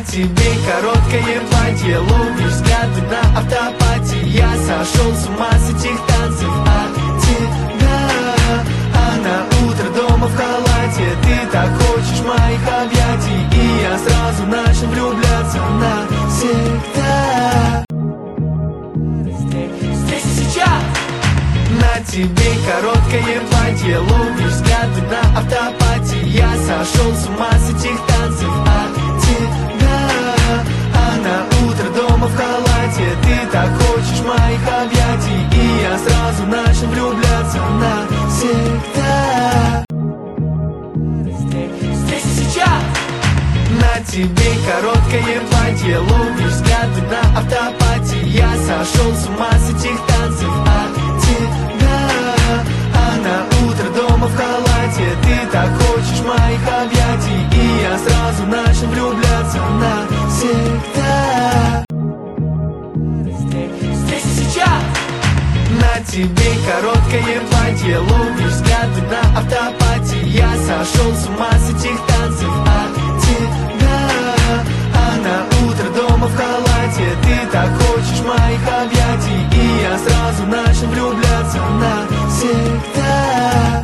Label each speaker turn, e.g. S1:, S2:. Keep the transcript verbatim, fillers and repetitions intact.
S1: тебе короткое платье, ловишь взгляды на автопате. Я сошел с ума с этих танцев от тебя. А на утро дома в халате ты так хочешь моих объятий, и я сразу начал влюбляться навсегда. Здесь и сейчас. На тебе короткое платье, ловишь взгляды на автопате. Я сошел с ума с этих танцев от тебя. А на утро дома в халате ты так хочешь моих объятий, и я сразу начал влюбляться навсегда. Здесь и сейчас. На тебе короткое платье, ловишь взгляды на автопате. Я сошел с ума с этих танцев от тебя. А на утро дома в халате ты так хочешь моих объятий, и я сразу начал влюбляться навсегда. Здесь и сейчас. На тебе короткое платье, ловишь взгляды на автопате. Я сошел с ума с этих танцев от тебя. А на утро дома в халате ты так хочешь моих объятий,